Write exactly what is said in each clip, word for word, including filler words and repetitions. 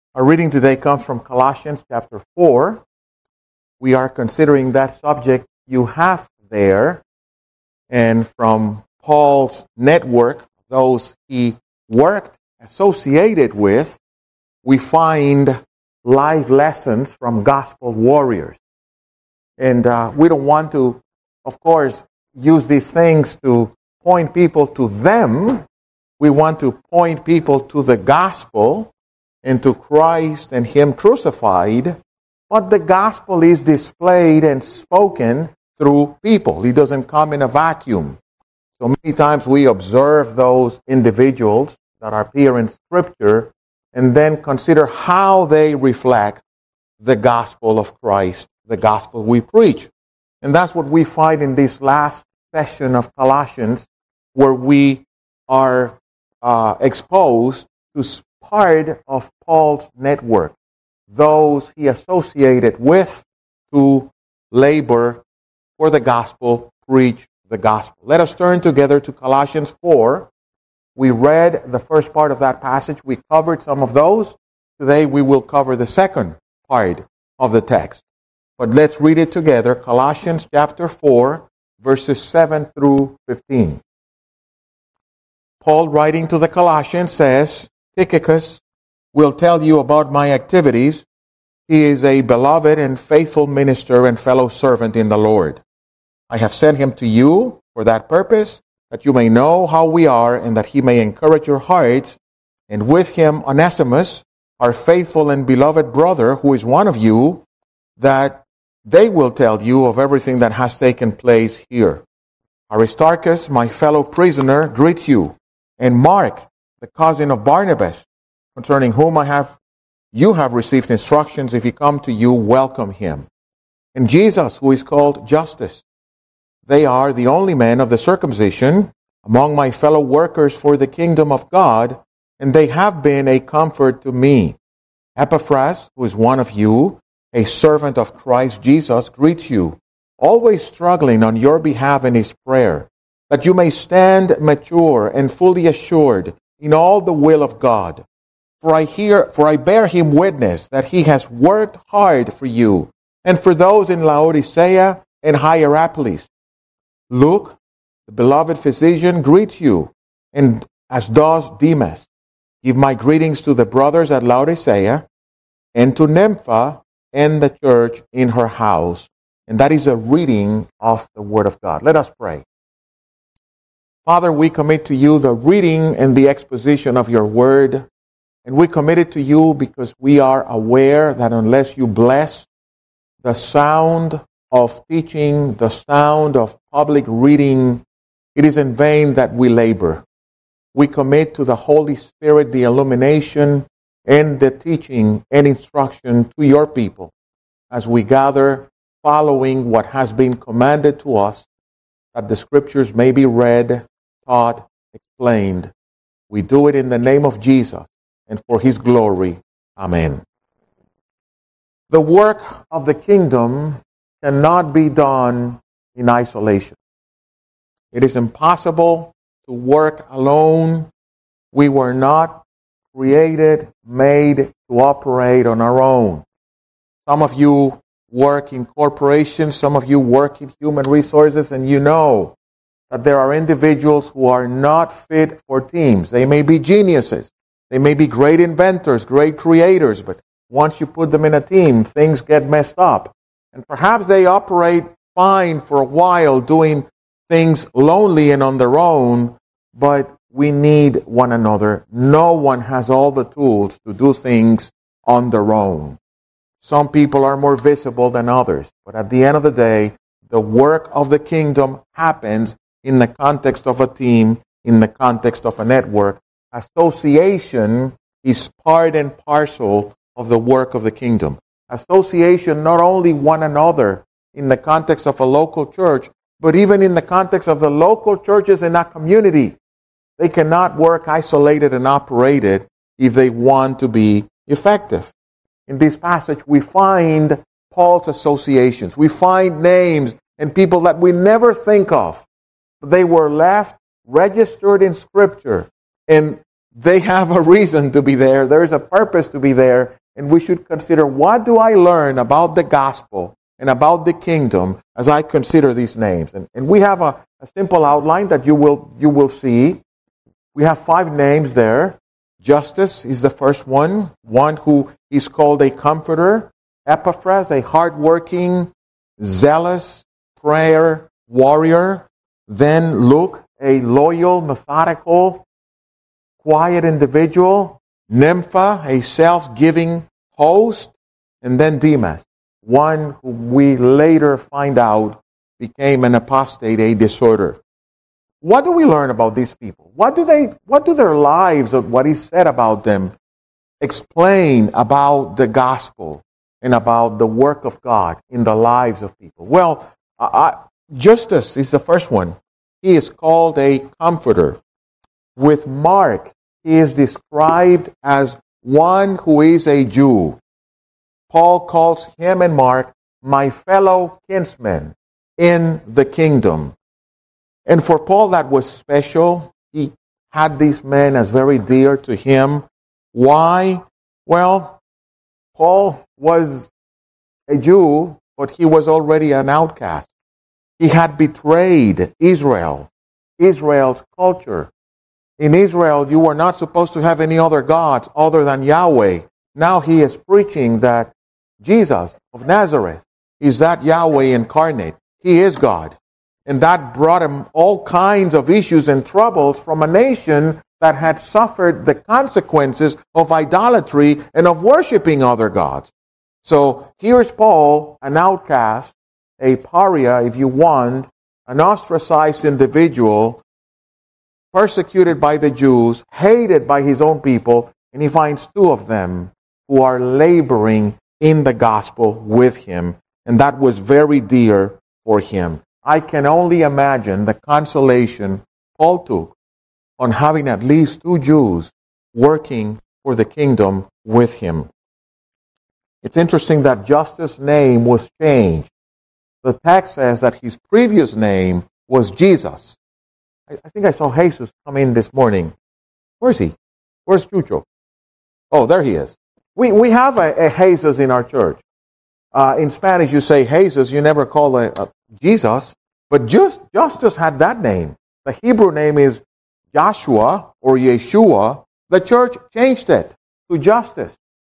Our reading today comes from Colossians chapter four. We are considering that subject you have there, and from Paul's network, those he worked, associated with, we find life lessons from gospel warriors. And uh, we don't want to, of course, use these things to point people to them. We want to point people to the gospel and to Christ and Him crucified. But the gospel is displayed and spoken through people. It doesn't come in a vacuum. So many times we observe those individuals that appear in Scripture and then consider how they reflect the gospel of Christ, the gospel we preach. And that's what we find in this last session of Colossians, where we are uh, exposed to part of Paul's network, those he associated with to labor for the gospel, preach the gospel. Let us turn together to Colossians four. We read the first part of that passage. We covered some of those. Today we will cover the second part of the text. But let's read it together. Colossians chapter four, verses seven through fifteen. Paul, writing to the Colossians, says, Tychicus will tell you about my activities. He is a beloved and faithful minister and fellow servant in the Lord. I have sent him to you for that purpose, that you may know how we are and that he may encourage your hearts. And with him, Onesimus, our faithful and beloved brother, who is one of you, that they will tell you of everything that has taken place here. Aristarchus, my fellow prisoner, greets you. And Mark, the cousin of Barnabas, concerning whom I have you have received instructions. If he come to you, welcome him. And Jesus, who is called Justus. They are the only men of the circumcision among my fellow workers for the kingdom of God, and they have been a comfort to me. Epaphras, who is one of you, a servant of Christ Jesus, greets you, always struggling on your behalf in his prayer, that you may stand mature and fully assured in all the will of God. For I hear, for I bear him witness that he has worked hard for you, and for those in Laodicea and Hierapolis. Luke, the beloved physician, greets you, and as does Demas. Give my greetings to the brothers at Laodicea, and to Nympha and the church in her house. And that is a reading of the Word of God. Let us pray. Father, we commit to you the reading and the exposition of your Word. And we commit it to you because we are aware that unless you bless the sound of teaching, the sound of public reading, it is in vain that we labor. We commit to the Holy Spirit the illumination and the teaching and instruction to your people as we gather following what has been commanded to us, that the Scriptures may be read, taught, explained. We do it in the name of Jesus and for his glory. Amen. The work of the kingdom cannot be done in isolation. It is impossible to work alone. We were not created, made to operate on our own. Some of you work in corporations, some of you work in human resources, and you know that there are individuals who are not fit for teams. They may be geniuses. They may be great inventors, great creators, but once you put them in a team, things get messed up. And perhaps they operate fine for a while doing things lonely and on their own, but we need one another. No one has all the tools to do things on their own. Some people are more visible than others, but at the end of the day, the work of the kingdom happens in the context of a team, in the context of a network. Association is part and parcel of the work of the kingdom. Association, not only one another in the context of a local church, but even in the context of the local churches in that community. They cannot work isolated and operated if they want to be effective. In this passage, we find Paul's associations. We find names and people that we never think of. They were left registered in Scripture. And they have a reason to be there. There's a purpose to be there. And we should consider, what do I learn about the gospel and about the kingdom as I consider these names? And, and we have a, a simple outline that you will, you will see. We have five names there. Justus is the first one, one who is called a comforter. Epaphras, a hardworking, zealous prayer warrior. Then Luke, a loyal, methodical, quiet individual. Nympha, a self-giving host. And then Demas, one who we later find out became an apostate, a disorder. What do we learn about these people? What do they, what do their lives, or what is said about them, explain about the gospel and about the work of God in the lives of people? Well, I, Justus is the first one. He is called a comforter. With Mark, he is described as one who is a Jew. Paul calls him and Mark my fellow kinsmen in the kingdom. And for Paul, that was special. He had these men as very dear to him. Why? Well, Paul was a Jew, but he was already an outcast. He had betrayed Israel, Israel's culture. In Israel, you were not supposed to have any other gods other than Yahweh. Now he is preaching that Jesus of Nazareth is that Yahweh incarnate. He is God. And that brought him all kinds of issues and troubles from a nation that had suffered the consequences of idolatry and of worshiping other gods. So here's Paul, an outcast, a pariah, if you want, an ostracized individual, persecuted by the Jews, hated by his own people, and he finds two of them who are laboring in the gospel with him, and that was very dear for him. I can only imagine the consolation Paul took on having at least two Jews working for the kingdom with him. It's interesting that Justus' name was changed. The text says that his previous name was Jesus. I, I think I saw Jesus come in this morning. Where is he? Where's Chucho? Oh, there he is. We we have a, a Jesus in our church. Uh, in Spanish, you say Jesus. You never call a, a Jesus. But just Justus had that name. The Hebrew name is Joshua or Yeshua. The church changed it to Justus.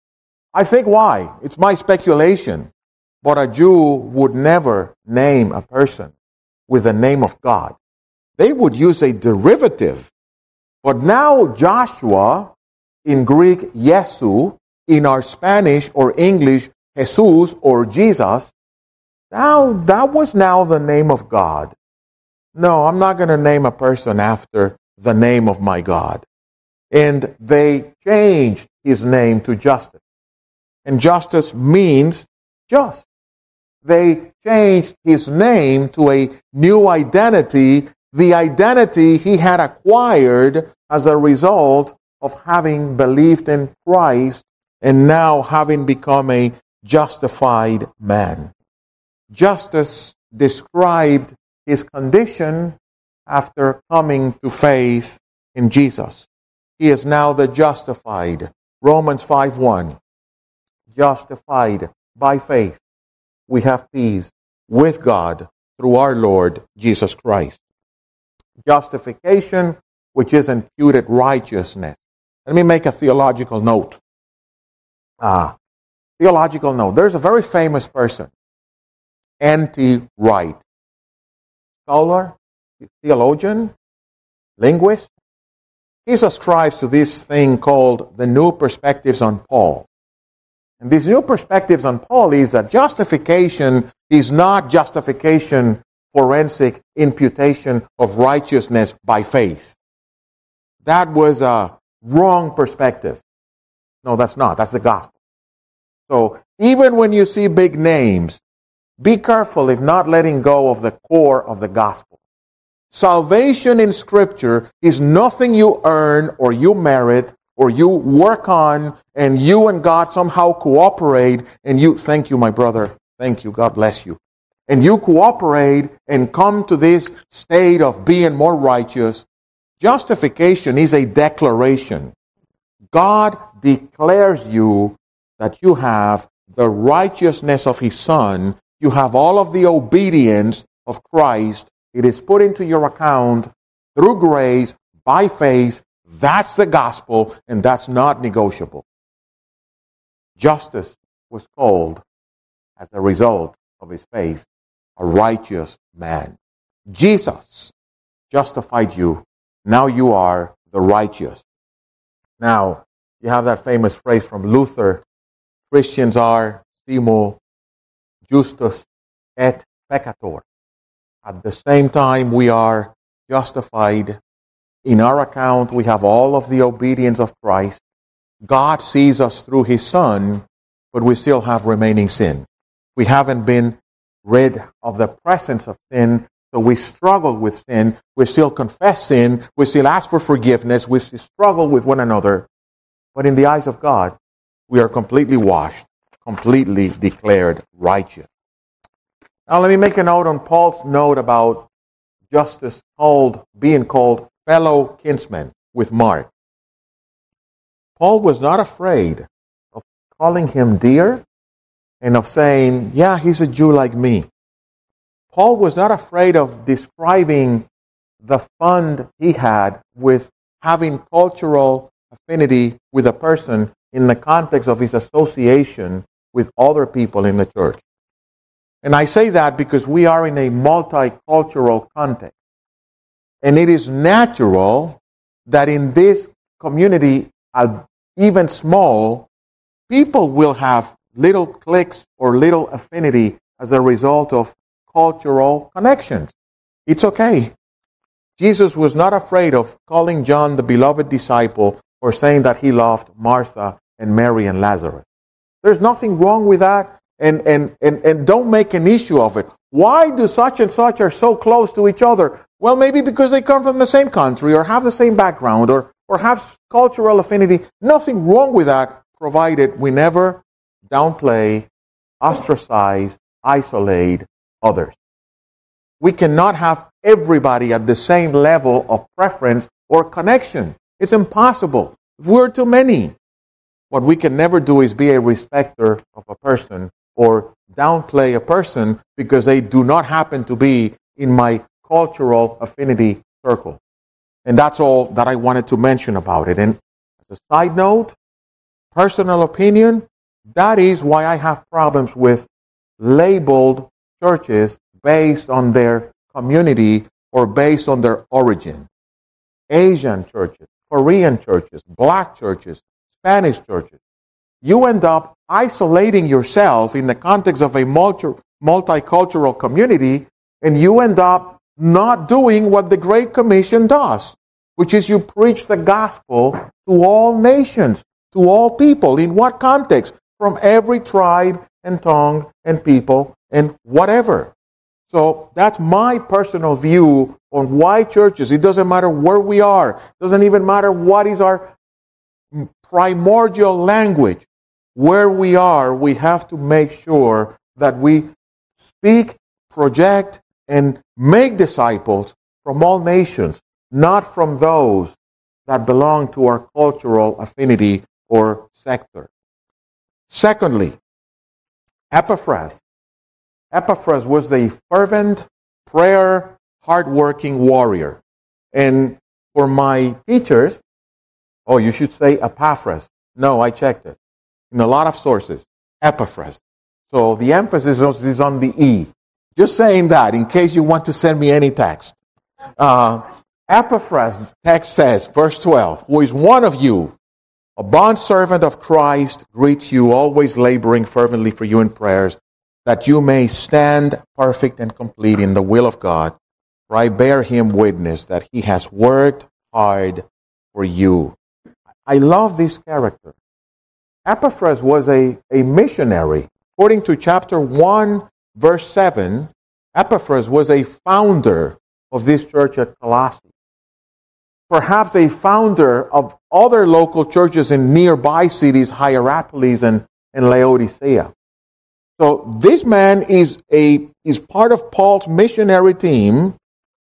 I think why? It's my speculation. But a Jew would never name a person with the name of God. They would use a derivative. But now Joshua, in Greek, Yesu, in our Spanish or English, Jesus or Jesus, now that was now the name of God. No, I'm not going to name a person after the name of my God. And they changed his name to Justus. And Justus means just. They changed his name to a new identity, the identity he had acquired as a result of having believed in Christ and now having become a justified man. Justus described his condition after coming to faith in Jesus. He is now the justified. Romans five one. Justified by faith. We have peace with God through our Lord Jesus Christ. Justification, which is imputed righteousness. Let me make a theological note. Ah, theological note. There's a very famous person, N T Wright. Scholar, theologian, linguist. He subscribes to this thing called the New Perspectives on Paul. And these new perspectives on Paul is that justification is not justification, forensic imputation of righteousness by faith. That was a wrong perspective. No, that's not. That's the gospel. So even when you see big names, be careful if not letting go of the core of the gospel. Salvation in Scripture is nothing you earn or you merit or you work on, and you and God somehow cooperate, and you, thank you, my brother, thank you, God bless you. And you cooperate and come to this state of being more righteous, Justification is a declaration. God declares you that you have the righteousness of His Son. You have all of the obedience of Christ. It is put into your account through grace, by faith. That's the gospel, and that's not negotiable. Justice was called, as a result of his faith, a righteous man. Jesus justified you. Now you are the righteous. Now, you have that famous phrase from Luther, Christians are simul justus et peccator. At the same time, we are justified. In our account, we have all of the obedience of Christ. God sees us through His Son, but we still have remaining sin. We haven't been rid of the presence of sin, so we struggle with sin. We still confess sin. We still ask for forgiveness. We still struggle with one another. But in the eyes of God, we are completely washed, completely declared righteous. Now let me make a note on Paul's note about justice called, being called fellow kinsmen with Mark. Paul was not afraid of calling him dear and of saying, yeah, he's a Jew like me. Paul was not afraid of describing the fun he had with having cultural affinity with a person in the context of his association with other people in the church. And I say that because we are in a multicultural context. And it is natural that in this community, even small, people will have little cliques or little affinity as a result of cultural connections. It's okay. Jesus was not afraid of calling John the beloved disciple or saying that he loved Martha and Mary and Lazarus. There's nothing wrong with that, and, and, and, and don't make an issue of it. Why do such and such are so close to each other? Well, maybe because they come from the same country or have the same background or, or have cultural affinity. Nothing wrong with that, provided we never downplay, ostracize, isolate others. We cannot have everybody at the same level of preference or connection. It's impossible. We're too many. What we can never do is be a respecter of a person or downplay a person because they do not happen to be in my cultural affinity circle. And that's all that I wanted to mention about it. And as a side note, personal opinion, that is why I have problems with labeled churches based on their community or based on their origin. Asian churches, Korean churches, black churches, Spanish churches. You end up isolating yourself in the context of a multi- multicultural community, and you end up not doing what the Great Commission does, which is you preach the gospel to all nations, to all people. In what context? From every tribe and tongue and people and whatever. So that's my personal view on why churches, it doesn't matter where we are, it doesn't even matter what is our primordial language. Where we are, we have to make sure that we speak, project, and make disciples from all nations, not from those that belong to our cultural affinity or sector. Secondly, Epaphras. Epaphras was a fervent, prayer, hardworking warrior. And for my teachers, oh, you should say Epaphras. No, I checked it. In a lot of sources, Epaphras. So the emphasis is on the E. Just saying that in case you want to send me any text. Uh, Epaphras, the text says, verse twelve, who is one of you, a bondservant of Christ, greets you, always laboring fervently for you in prayers, that you may stand perfect and complete in the will of God. For I bear him witness that he has worked hard for you. I love this character. Epaphras was a, a missionary. According to chapter one, verse seven, Epaphras was a founder of this church at Colossae. Perhaps a founder of other local churches in nearby cities, Hierapolis and, and Laodicea. So this man is a is part of Paul's missionary team,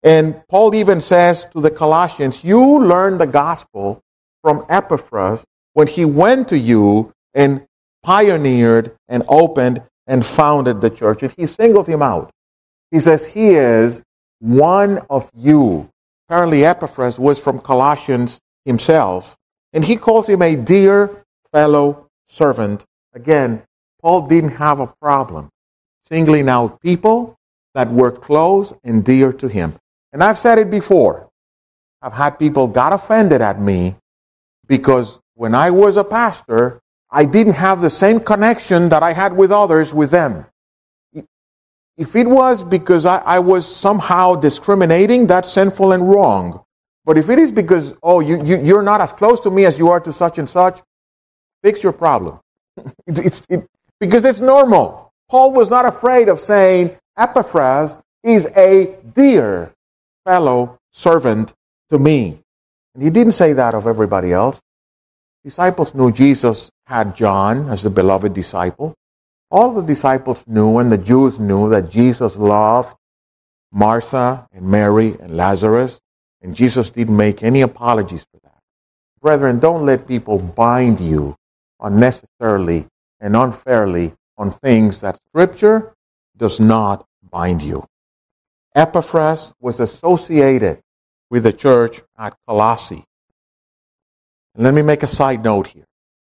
And Paul even says to the Colossians, you learned the gospel from Epaphras when he went to you and pioneered and opened and founded the church. And he singled him out. He says, he is one of you. Apparently Epaphras was from Colossians himself. And he calls him a dear fellow servant. Again, Paul didn't have a problem singling out people that were close and dear to him. And I've said it before. I've had people got offended at me because when I was a pastor, I didn't have the same connection that I had with others with them. If it was because I, I was somehow discriminating, that's sinful and wrong. But if it is because, oh, you, you, you're not as close to me as you are to such and such, fix your problem. it, it's, it, because it's normal. Paul was not afraid of saying, Epaphras is a dear fellow servant to me. And he didn't say that of everybody else. Disciples knew Jesus had John as the beloved disciple. All the disciples knew and the Jews knew that Jesus loved Martha and Mary and Lazarus, and Jesus didn't make any apologies for that. Brethren, don't let people bind you unnecessarily and unfairly on things that Scripture does not bind you. Epaphras was associated with the church at Colossae. And let me make a side note here.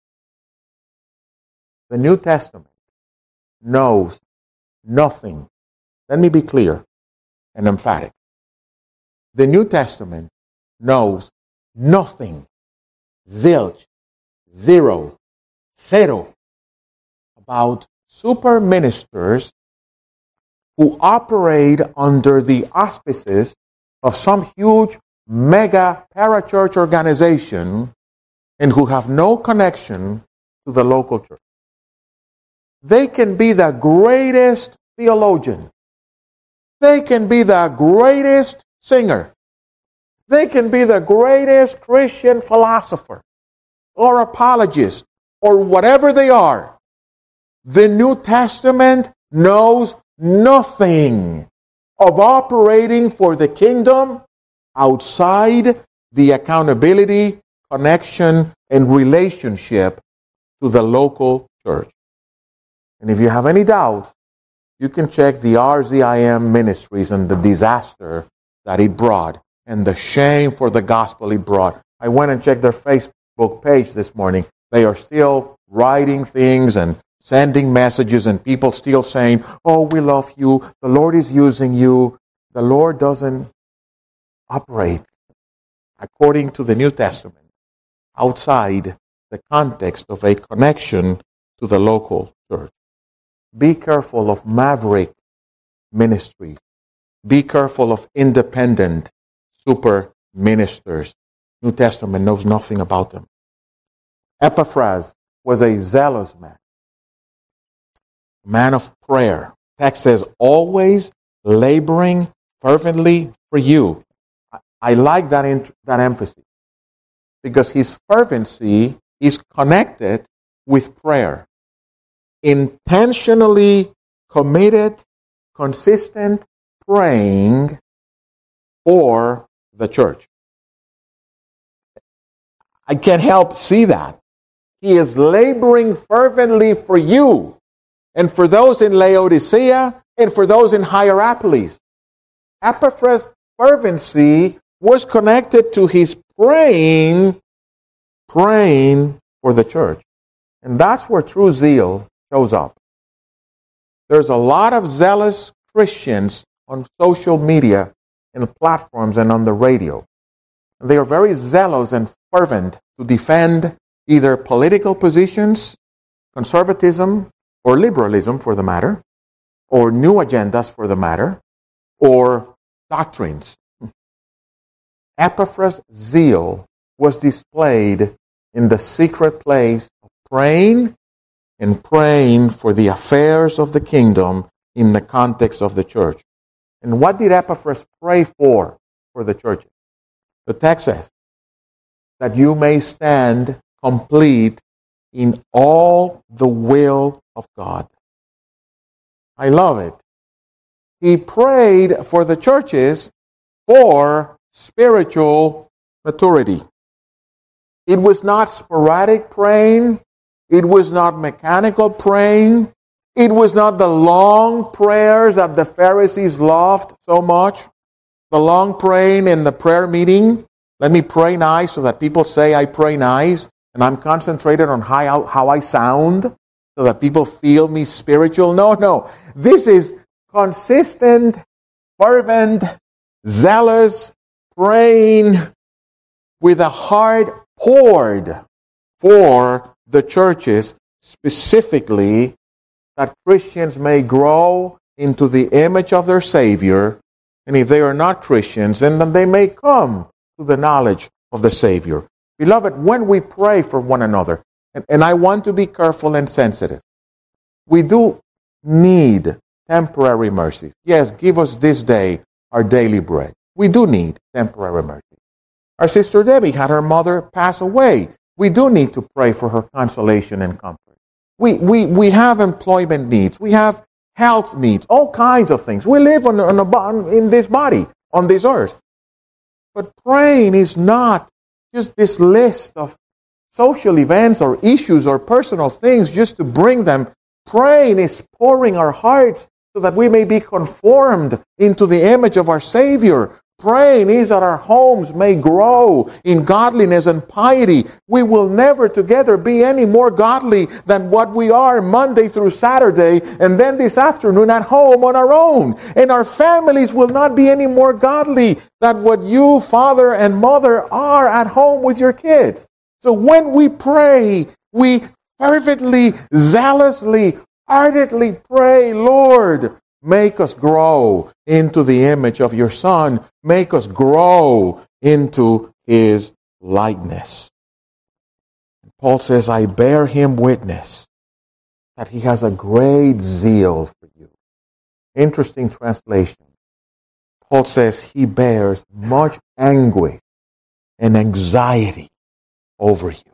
The New Testament knows nothing. Let me be clear and emphatic. The New Testament knows nothing, zilch, zero, zero, about super ministers who operate under the auspices of some huge mega parachurch organization and who have no connection to the local church. They can be the greatest theologian. They can be the greatest singer. They can be the greatest Christian philosopher or apologist or whatever they are. The New Testament knows nothing of operating for the kingdom outside the accountability, connection, and relationship to the local church. And if you have any doubts, you can check the R Z I M ministries and the disaster that it brought and the shame for the gospel it brought. I went and checked their Facebook page this morning. They are still writing things and sending messages and people still saying, oh, we love you. The Lord is using you. The Lord doesn't operate according to the New Testament outside the context of a connection to the local church. Be careful of maverick ministry. Be careful of independent super ministers. New Testament knows nothing about them. Epaphras was a zealous man, man of prayer. Text says, always laboring fervently for you. I, I like that, int- that emphasis because his fervency is connected with prayer. Intentionally committed, consistent praying for the church. I can't help see that. He is laboring fervently for you and for those in Laodicea and for those in Hierapolis. Epaphras' fervency was connected to his praying, praying for the church. And that's where true zeal shows up. There's a lot of zealous Christians on social media and platforms and on the radio. They are very zealous and fervent to defend either political positions, conservatism, or liberalism for the matter, or new agendas for the matter, or doctrines. Epaphras' zeal was displayed in the secret place of praying and praying for the affairs of the kingdom in the context of the church. And what did Epaphras pray for for the churches? The text says, that you may stand complete in all the will of God. I love it. He prayed for the churches for spiritual maturity. It was not sporadic praying. It was not mechanical praying. It was not the long prayers that the Pharisees loved so much. The long praying in the prayer meeting. Let me pray nice so that people say I pray nice. And I'm concentrated on how, how I sound so that people feel me spiritual. No, no. This is consistent, fervent, zealous praying with a heart poured for the churches, specifically that Christians may grow into the image of their Savior, and if they are not Christians, then they may come to the knowledge of the Savior. Beloved, when we pray for one another, and, and I want to be careful and sensitive, we do need temporary mercies. Yes, give us this day our daily bread. We do need temporary mercy. Our sister Debbie had her mother pass away. We do need to pray for her consolation and comfort. We, we, we have employment needs. We have health needs. All kinds of things. We live on, on a, in this body, on this earth. But praying is not just this list of social events or issues or personal things just to bring them. Praying is pouring our hearts so that we may be conformed into the image of our Savior. Praying is that our homes may grow in godliness and piety. We will never together be any more godly than what we are Monday through Saturday, and then this afternoon at home on our own. And our families will not be any more godly than what you, father and mother, are at home with your kids. So when we pray, we fervently, zealously, ardently pray, Lord, make us grow into the image of your Son. Make us grow into his likeness. Paul says, I bear him witness that he has a great zeal for you. Interesting translation. Paul says he bears much anguish and anxiety over you.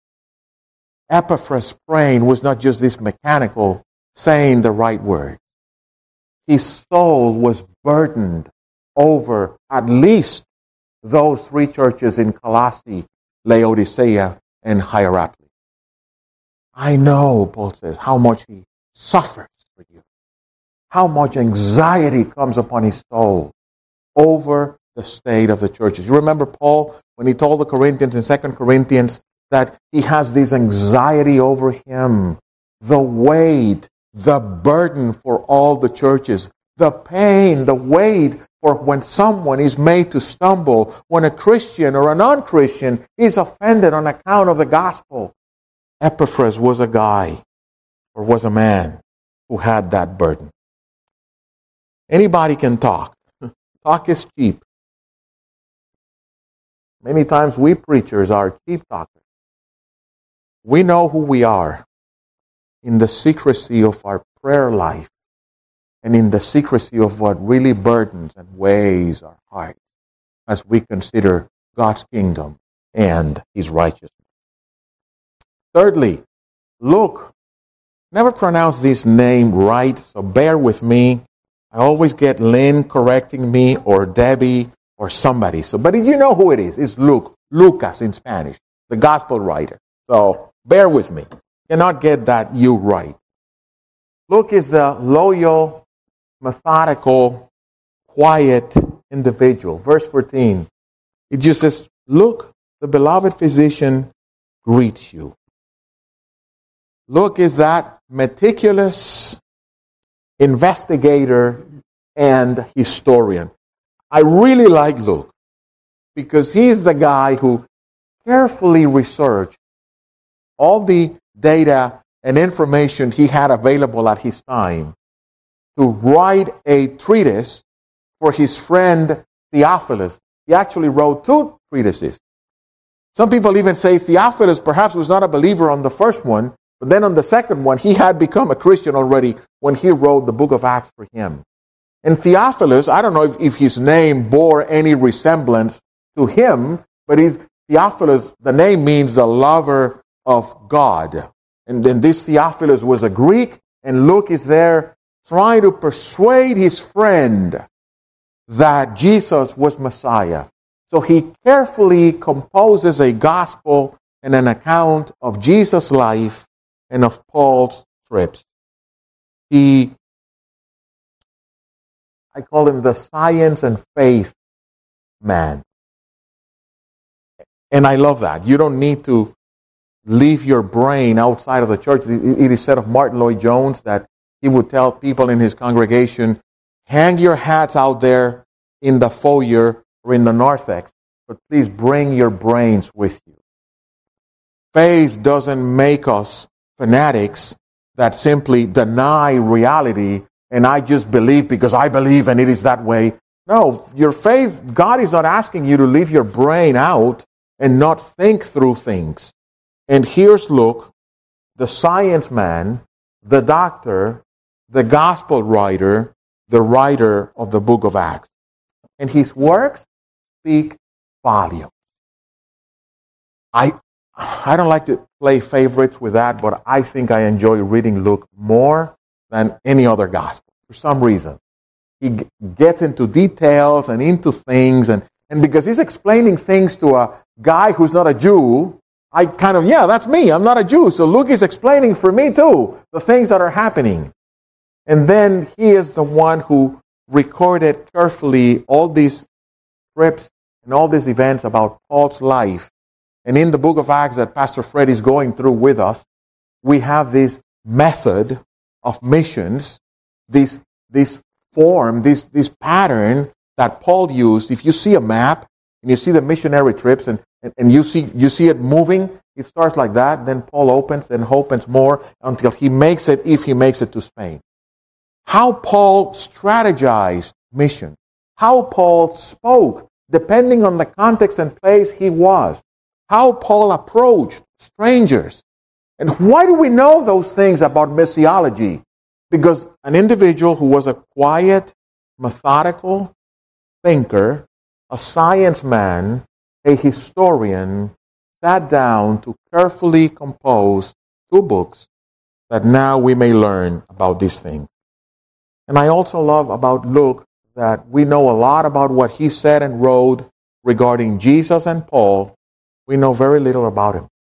Epaphras' praying was not just this mechanical saying the right word. His soul was burdened over at least those three churches in Colossae, Laodicea, and Hierapolis. I know, Paul says, how much he suffers for you. How much anxiety comes upon his soul over the state of the churches. You remember Paul when he told the Corinthians in Second Corinthians that he has this anxiety over him, the weight, the burden for all the churches, the pain, the weight for when someone is made to stumble, when a Christian or a non-Christian is offended on account of the gospel. Epaphras was a guy, or was a man, who had that burden. Anybody can talk. Talk is cheap. Many times we preachers are cheap talkers. We know who we are in the secrecy of our prayer life and in the secrecy of what really burdens and weighs our heart as we consider God's kingdom and his righteousness. Thirdly, Luke. Never pronounce this name right, so bear with me. I always get Lynn correcting me or Debbie or somebody. So, but you know who it is. It's Luke, Lucas in Spanish, the gospel writer. So bear with me. Cannot get that you right. Luke is the loyal, methodical, quiet individual. Verse fourteen. It just says, Luke, the beloved physician, greets you. Luke is that meticulous investigator and historian. I really like Luke because he's the guy who carefully researched all the data and information he had available at his time to write a treatise for his friend Theophilus. He actually wrote two treatises. Some people even say Theophilus perhaps was not a believer on the first one, but then on the second one, he had become a Christian already when he wrote the book of Acts for him. And Theophilus, I don't know if, if his name bore any resemblance to him, but he's Theophilus, the name means the lover of God. And then this Theophilus was a Greek, and Luke is there trying to persuade his friend that Jesus was Messiah. So he carefully composes a gospel and an account of Jesus' life and of Paul's trips. He, I call him the science and faith man. And I love that. You don't need to leave your brain outside of the church. It is said of Martin Lloyd-Jones that he would tell people in his congregation, hang your hats out there in the foyer or in the narthex, but please bring your brains with you. Faith doesn't make us fanatics that simply deny reality and I just believe because I believe and it is that way. No, your faith, God is not asking you to leave your brain out and not think through things. And here's Luke, the science man, the doctor, the gospel writer, the writer of the book of Acts. And his works speak volumes. I, I don't like to play favorites with that, but I think I enjoy reading Luke more than any other gospel for some reason. He g- gets into details and into things, and, and because he's explaining things to a guy who's not a Jew, I kind of, yeah, that's me. I'm not a Jew. So Luke is explaining for me too the things that are happening. And then he is the one who recorded carefully all these trips and all these events about Paul's life. And in the book of Acts that Pastor Fred is going through with us, we have this method of missions, this, this form, this, this pattern that Paul used. If you see a map and you see the missionary trips and, and, and you see you see it moving, it starts like that. Then Paul opens and opens more until he makes it, if he makes it to Spain. How Paul strategized mission. How Paul spoke, depending on the context and place he was. How Paul approached strangers. And why do we know those things about missiology? Because an individual who was a quiet, methodical thinker, a science man, a historian, sat down to carefully compose two books that now we may learn about these things. And I also love about Luke that we know a lot about what he said and wrote regarding Jesus and Paul. We know very little about him.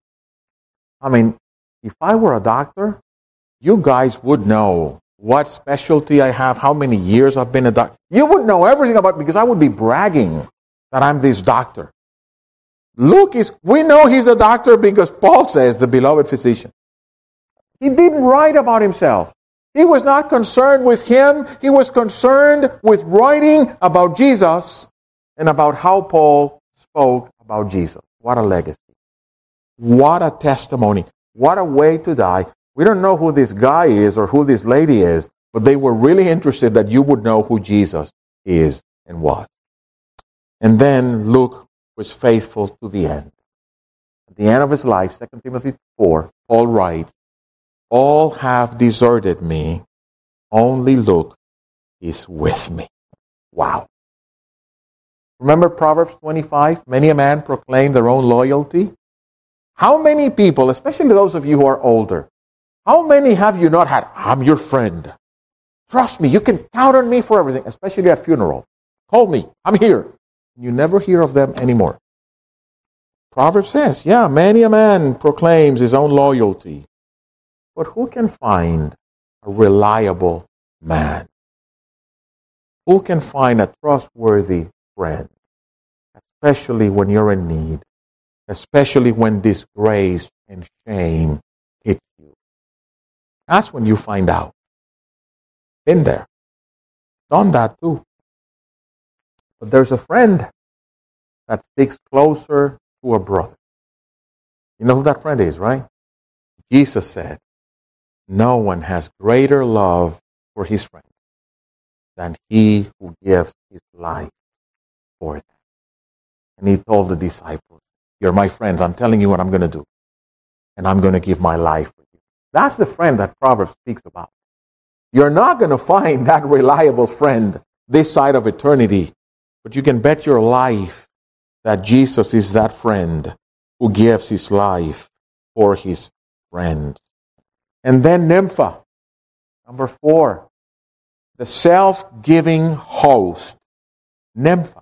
I mean, if I were a doctor, you guys would know what specialty I have, how many years I've been a doctor. You would know everything about it because I would be bragging that I'm this doctor. Luke is, we know he's a doctor because Paul says, the beloved physician. He didn't write about himself. He was not concerned with him. He was concerned with writing about Jesus and about how Paul spoke about Jesus. What a legacy. What a testimony. What a way to die. We don't know who this guy is or who this lady is, but they were really interested that you would know who Jesus is and was. And then Luke was faithful to the end. At the end of his life, Second Timothy four, Paul writes, all have deserted me, only Luke is with me. Wow. Remember Proverbs twenty-five? Many a man proclaim their own loyalty. How many people, especially those of you who are older, how many have you not had, I'm your friend. Trust me, you can count on me for everything, especially at funerals. Call me, I'm here. You never hear of them anymore. Proverbs says, yeah, many a man proclaims his own loyalty. But who can find a reliable man? Who can find a trustworthy friend? Especially when you're in need. Especially when disgrace and shame hit you. That's when you find out. Been there. Done that too. But there's a friend that sticks closer to a brother. You know who that friend is, right? Jesus said, no one has greater love for his friend than he who gives his life for them. And he told the disciples, you're my friends. I'm telling you what I'm going to do. And I'm going to give my life for you. That's the friend that Proverbs speaks about. You're not going to find that reliable friend this side of eternity. But you can bet your life that Jesus is that friend who gives his life for his friends. And then Nympha, number four, the self-giving host Nympha.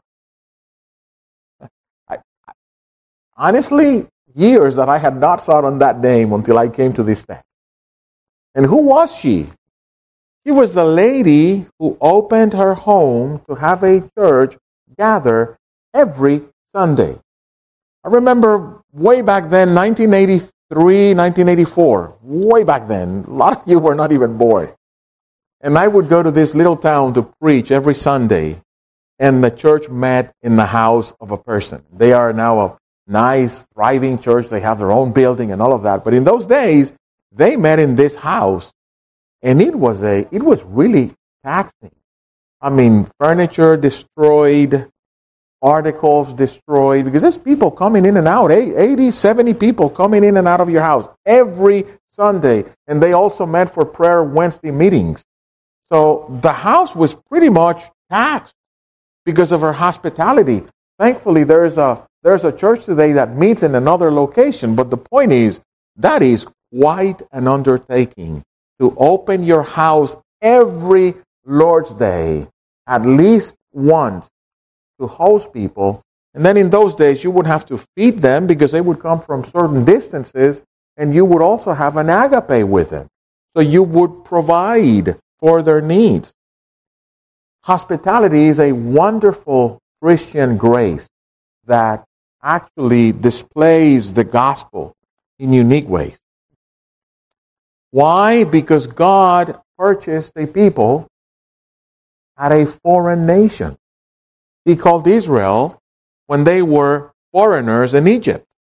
I, I, honestly, years that I had not thought on that name until I came to this text. And who was she? She was the lady who opened her home to have a church gather every Sunday. I remember way back then, nineteen eighty-three, nineteen eighty-four, way back then, a lot of you were not even born. And I would go to this little town to preach every Sunday, and the church met in the house of a person. They are now a nice, thriving church. They have their own building and all of that. But in those days, they met in this house, and it was a, it was really taxing. I mean, furniture destroyed, articles destroyed, because there's people coming in and out, eighty, seventy people coming in and out of your house every Sunday. And they also met for prayer Wednesday meetings. So the house was pretty much taxed because of her hospitality. Thankfully, there's a, there's a church today that meets in another location. But the point is, that is quite an undertaking to open your house every Lord's Day, at least once, to host people. And then in those days, you would have to feed them because they would come from certain distances, and you would also have an agape with them. So you would provide for their needs. Hospitality is a wonderful Christian grace that actually displays the gospel in unique ways. Why? Because God purchased a people at a foreign nation. He called Israel when they were foreigners in Egypt.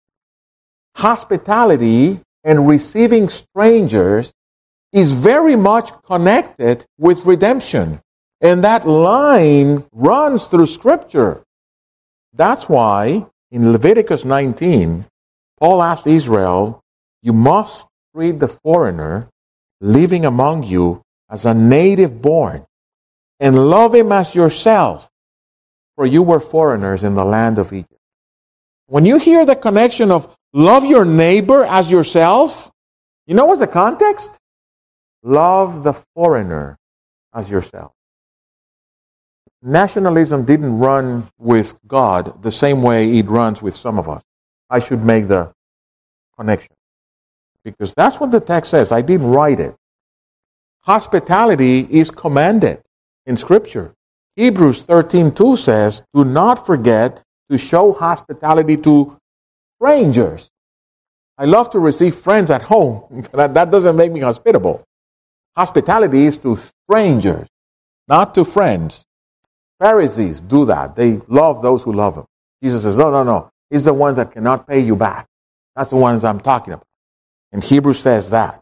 Hospitality and receiving strangers is very much connected with redemption. And that line runs through Scripture. That's why in Leviticus nineteen, Paul asked Israel, you must treat the foreigner living among you as a native born, and love him as yourself, for you were foreigners in the land of Egypt. When you hear the connection of love your neighbor as yourself, you know what's the context? Love the foreigner as yourself. Nationalism didn't run with God the same way it runs with some of us. I should make the connection, because that's what the text says. I didn't write it. Hospitality is commanded in Scripture. Hebrews thirteen two says, do not forget to show hospitality to strangers. I love to receive friends at home. That, that doesn't make me hospitable. Hospitality is to strangers, not to friends. Pharisees do that. They love those who love them. Jesus says, no, no, no. It's the ones that cannot pay you back. That's the ones I'm talking about. And Hebrews says that.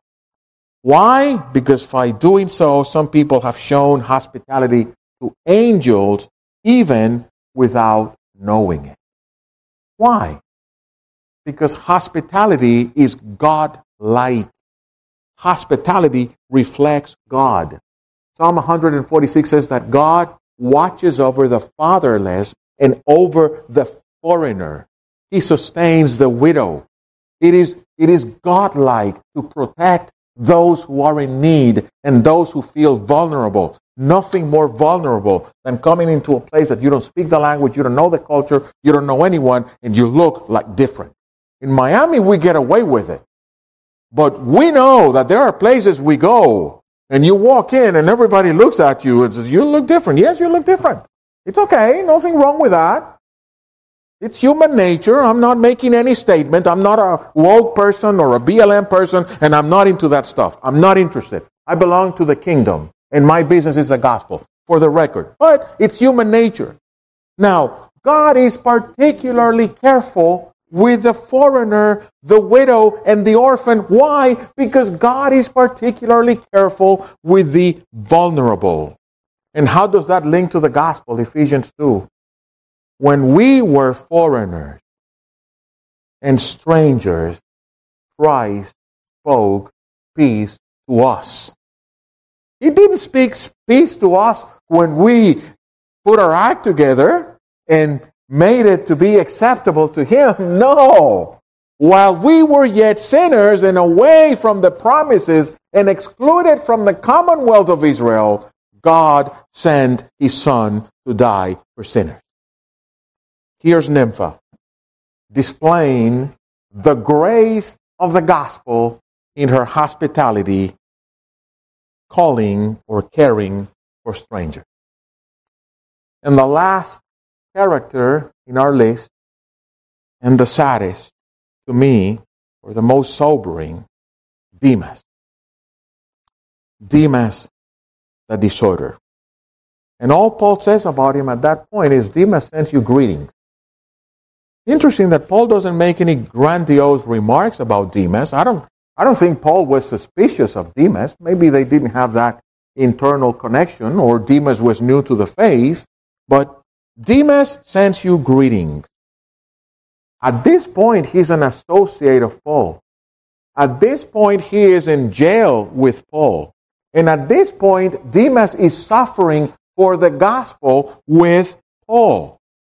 Why? Because by doing so, some people have shown hospitality to angels even without knowing it. Why? Because hospitality is God-like. Hospitality reflects God. Psalm one forty-six says that God watches over the fatherless and over the foreigner. He sustains the widow. It is, it is God-like to protect those who are in need and those who feel vulnerable. Nothing more vulnerable than coming into a place that you don't speak the language, you don't know the culture, you don't know anyone, and you look like different. In Miami, we get away with it. But we know that there are places we go, and you walk in and everybody looks at you and says, you look different. Yes, you look different. It's okay. Nothing wrong with that. It's human nature. I'm not making any statement. I'm not a woke person or a B L M person, and I'm not into that stuff. I'm not interested. I belong to the kingdom, and my business is the gospel, for the record. But it's human nature. Now, God is particularly careful with the foreigner, the widow, and the orphan. Why? Because God is particularly careful with the vulnerable. And how does that link to the gospel? Ephesians two. When we were foreigners and strangers, Christ spoke peace to us. He didn't speak peace to us when we put our act together and made it to be acceptable to Him. No. While we were yet sinners and away from the promises and excluded from the commonwealth of Israel, God sent His Son to die for sinners. Here's Nympha displaying the grace of the gospel in her hospitality, calling or caring for strangers. And the last character in our list, and the saddest to me, or the most sobering, Demas. Demas, the disorder. And all Paul says about him at that point is, Demas sends you greetings. Interesting that Paul doesn't make any grandiose remarks about Demas. I don't, I don't think Paul was suspicious of Demas. Maybe they didn't have that internal connection, or Demas was new to the faith. But Demas sends you greetings. At this point, he's an associate of Paul. At this point, he is in jail with Paul. And at this point, Demas is suffering for the gospel with Paul.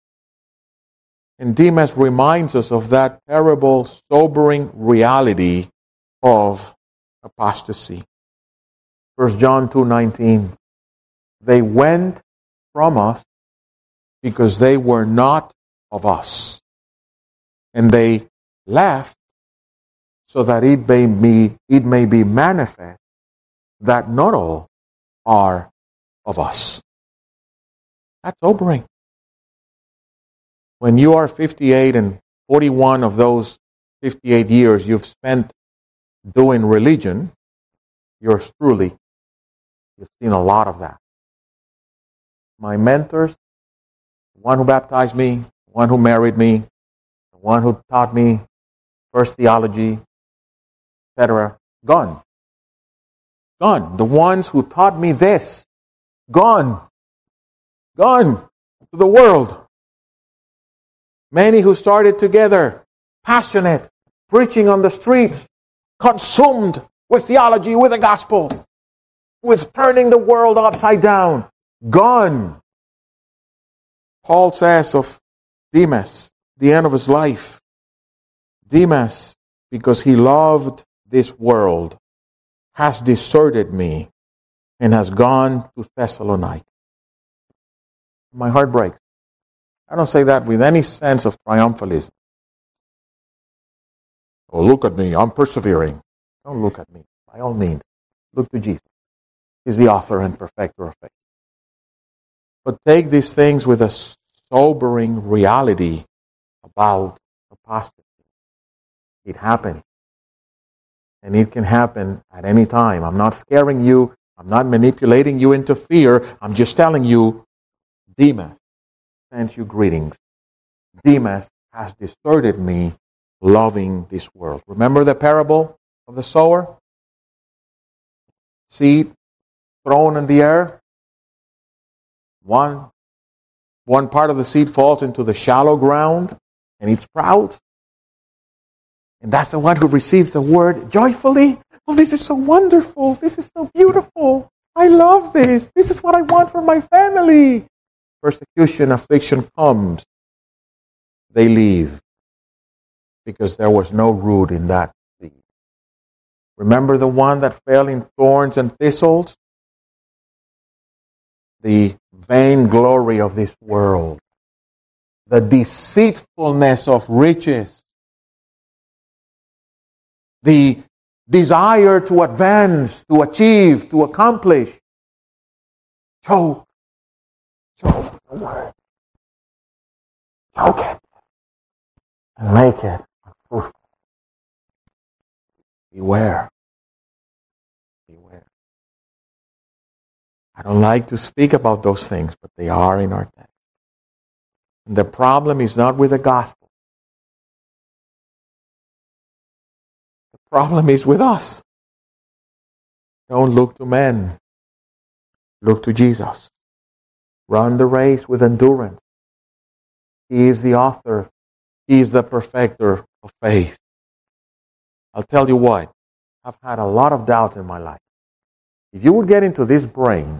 And Demas reminds us of that terrible, sobering reality of apostasy. First John two nineteen. They went from us because they were not of us. And they left so that it may be, it may be manifest that not all are of us. That's sobering. When you are fifty-eight and forty-one of those fifty-eight years you've spent doing religion, yours truly, you've seen a lot of that. My mentors, the one who baptized me, the one who married me, the one who taught me first theology, et cetera, gone. Gone. The ones who taught me this, gone. Gone to the world. Many who started together, passionate, preaching on the streets, consumed with theology, with the gospel, with turning the world upside down. Gone. Paul says of Demas, the end of his life, Demas, because he loved this world, has deserted me and has gone to Thessalonica. My heart breaks. I don't say that with any sense of triumphalism. Oh, look at me, I'm persevering. Don't look at me. By all means, look to Jesus. He's the author and perfecter of faith. But take these things with a sobering reality about apostasy. It happened. And it can happen at any time. I'm not scaring you. I'm not manipulating you into fear. I'm just telling you, Demas sends you greetings. Demas has deserted me, loving this world. Remember the parable of the sower? Seed thrown in the air. One, one part of the seed falls into the shallow ground and it sprouts. And that's the one who receives the word joyfully. Oh, this is so wonderful. This is so beautiful. I love this. This is what I want for my family. Persecution, affliction comes. They leave because there was no root in that seed. Remember the one that fell in thorns and thistles? The vainglory of this world, the deceitfulness of riches, the desire to advance, to achieve, to accomplish. Choke, choke the word. Choke it and make it fruitful. Beware. Beware. I don't like to speak about those things, but they are in our text. And the problem is not with the gospel. The problem is with us. Don't look to men. Look to Jesus. Run the race with endurance. He is the author. He is the perfecter of faith. I'll tell you what. I've had a lot of doubt in my life. If you would get into this brain,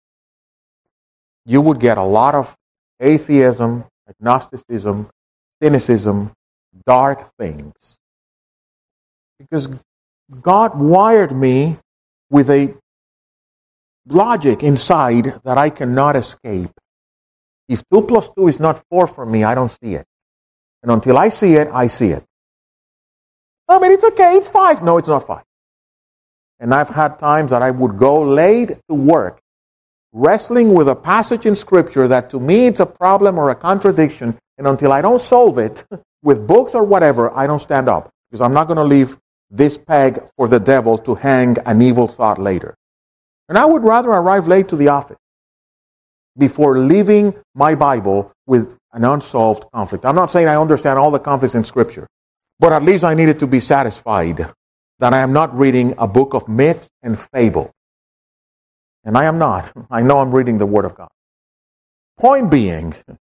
you would get a lot of atheism, agnosticism, cynicism, dark things. Because God wired me with a logic inside that I cannot escape. If two plus two is not four for me, I don't see it. And until I see it, I see it. I mean, it's okay, it's five. No, it's not five. And I've had times that I would go late to work, wrestling with a passage in Scripture that to me it's a problem or a contradiction, and until I don't solve it with books or whatever, I don't stand up. Because I'm not going to leave this peg for the devil to hang an evil thought later. And I would rather arrive late to the office before leaving my Bible with an unsolved conflict. I'm not saying I understand all the conflicts in Scripture, but at least I needed to be satisfied that I am not reading a book of myths and fable. And I am not. I know I'm reading the Word of God. Point being,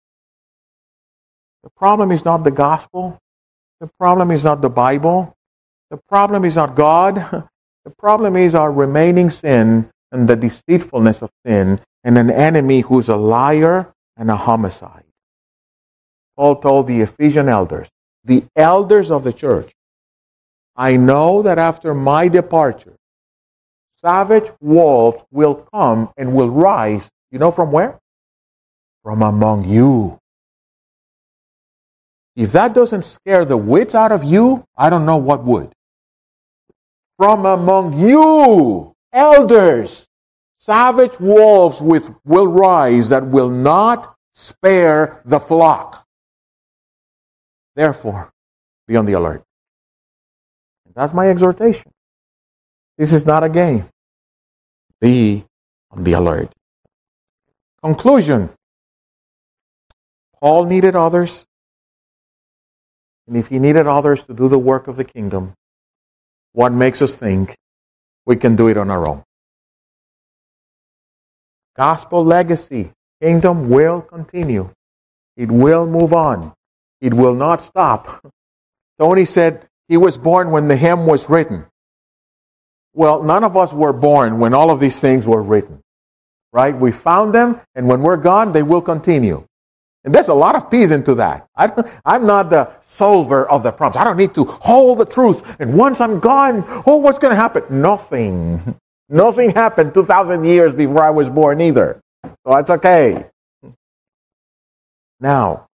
the problem is not the gospel. The problem is not the Bible. The problem is not God. The problem is our remaining sin and the deceitfulness of sin and an enemy who's a liar and a homicide. Paul told the Ephesian elders, the elders of the church, I know that after my departure, savage wolves will come and will rise. You know from where? From among you. If that doesn't scare the wits out of you, I don't know what would. From among you, elders, savage wolves with, will rise that will not spare the flock. Therefore, be on the alert. That's my exhortation. This is not a game. Be on the alert. Conclusion. Paul needed others. And if he needed others to do the work of the kingdom, what makes us think we can do it on our own? Gospel legacy. Kingdom will continue. It will move on. It will not stop. Tony said he was born when the hymn was written. Well, none of us were born when all of these things were written. Right? We found them, and when we're gone, they will continue. And there's a lot of peace into that. I don't, I'm not the solver of the problems. I don't need to hold the truth. And once I'm gone, oh, what's going to happen? Nothing. Nothing happened two thousand years before I was born either. So that's okay. Now,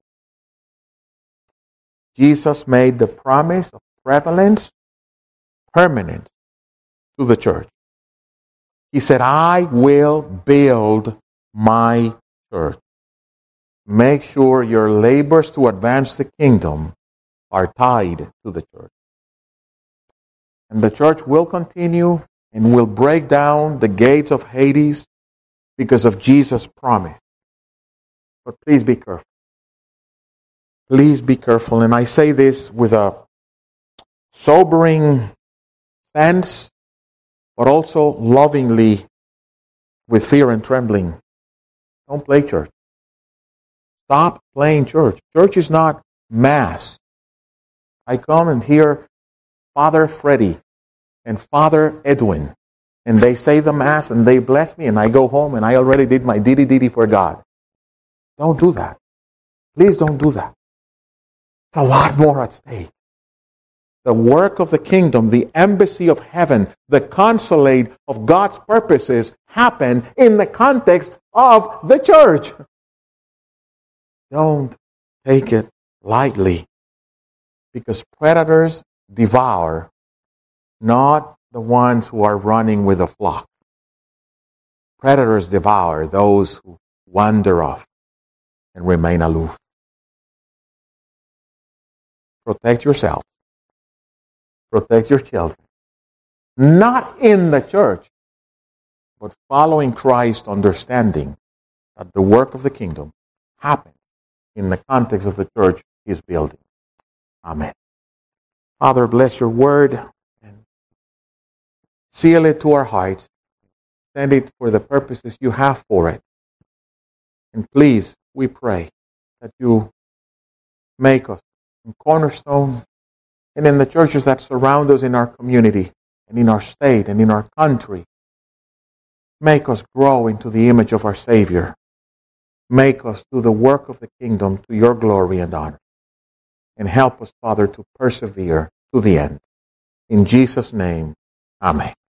Jesus made the promise of prevalence permanent to the church. He said, I will build my church. Make sure your labors to advance the kingdom are tied to the church. And the church will continue and will break down the gates of Hades because of Jesus' promise. But please be careful. Please be careful. And I say this with a sobering sense, but also lovingly with fear and trembling. Don't play church. Stop playing church. Church is not mass. I come and hear Father Freddie and Father Edwin, and they say the Mass and they bless me, and I go home and I already did my diddy diddy for God. Don't do that. Please don't do that. It's a lot more at stake. The work of the kingdom, the embassy of heaven, the consulate of God's purposes happen in the context of the church. Don't take it lightly, because predators devour not the ones who are running with the flock. Predators devour those who wander off and remain aloof. Protect yourself. Protect your children. Not in the church, but following Christ, understanding that the work of the kingdom happens in the context of the church he is building. Amen. Father, bless your word and seal it to our hearts. Send it for the purposes you have for it. And please, we pray that you make us in Cornerstone and in the churches that surround us in our community and in our state and in our country. Make us grow into the image of our Savior. Make us do the work of the kingdom to your glory and honor. And help us, Father, to persevere to the end. In Jesus' name, amen.